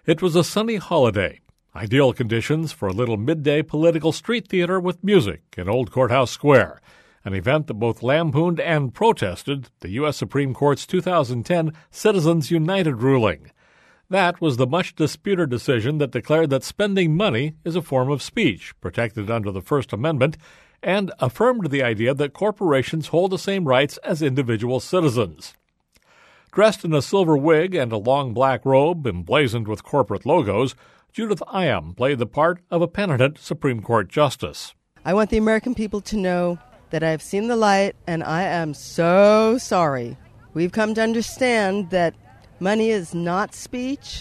It was a sunny holiday, ideal conditions for a little midday political street theater with music in Old Courthouse Square, an event that both lampooned and protested the U.S. Supreme Court's 2010 Citizens United ruling. That was the much-disputed decision that declared that spending money is a form of speech protected under the First Amendment and affirmed the idea that corporations hold the same rights as individual citizens. Dressed in a silver wig and a long black robe emblazoned with corporate logos, Judith Iam played the part of a penitent Supreme Court justice. I want the American people to know that I have seen the light, and I am so sorry. We've come to understand that money is not speech,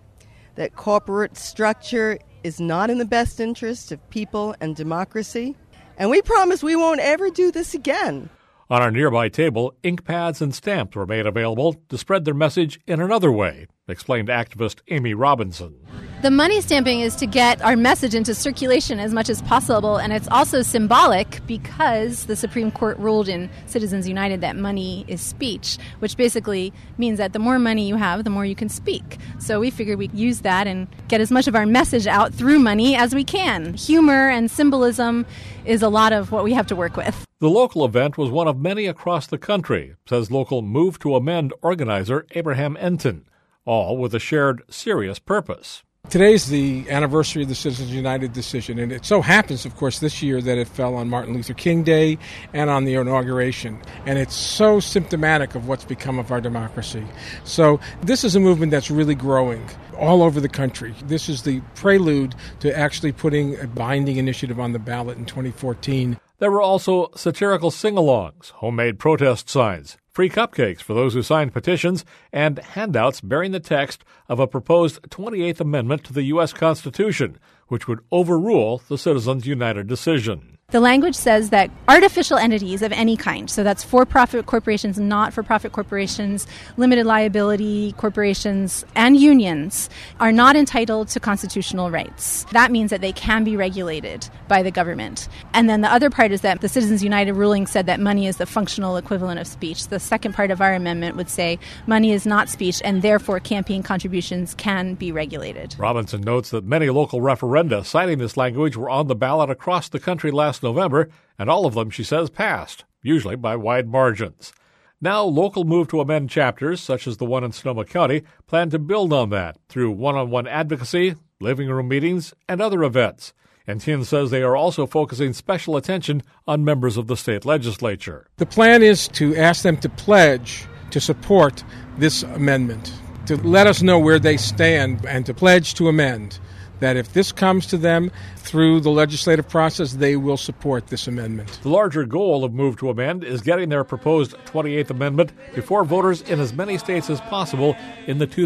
that corporate structure is not in the best interest of people and democracy, and we promise we won't ever do this again. On a nearby table, ink pads and stamps were made available to spread their message in another way, explained activist Amy Robinson. The money stamping is to get our message into circulation as much as possible, and it's also symbolic because the Supreme Court ruled in Citizens United that money is speech, which basically means that the more money you have, the more you can speak. So we figured we'd use that and get as much of our message out through money as we can. Humor and symbolism is a lot of what we have to work with. The local event was one of many across the country, says local Move to Amend organizer Abraham Enton, all with a shared serious purpose. Today's the anniversary of the Citizens United decision, and it so happens, of course, this year that it fell on Martin Luther King Day and on the inauguration. And it's so symptomatic of what's become of our democracy. So this is a movement that's really growing all over the country. This is the prelude to actually putting a binding initiative on the ballot in 2014. There were also satirical sing-alongs, homemade protest signs, free cupcakes for those who signed petitions, and handouts bearing the text of a proposed 28th Amendment to the U.S. Constitution, which would overrule the Citizens United decision. The language says that artificial entities of any kind, so that's for-profit corporations, not-for-profit corporations, limited liability corporations, and unions, are not entitled to constitutional rights. That means that they can be regulated by the government. And then the other part is that the Citizens United ruling said that money is the functional equivalent of speech. The second part of our amendment would say money is not speech, and therefore campaign contributions can be regulated. Robinson notes that many local referenda citing this language were on the ballot across the country last November, and all of them, she says, passed, usually by wide margins. Now, local Move to Amend chapters, such as the one in Sonoma County, plan to build on that through one-on-one advocacy, living room meetings, and other events. And Tin says they are also focusing special attention on members of the state legislature. The plan is to ask them to pledge to support this amendment, to let us know where they stand, and to pledge to amend. That if this comes to them through the legislative process, they will support this amendment. The larger goal of Move to Amend is getting their proposed 28th Amendment before voters in as many states as possible in the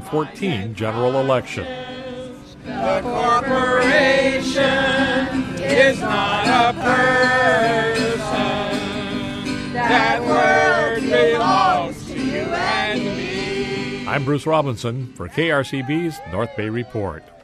2014 general election. The corporation is not a person. That word belongs to you and me. I'm Bruce Robinson for KRCB's North Bay Report.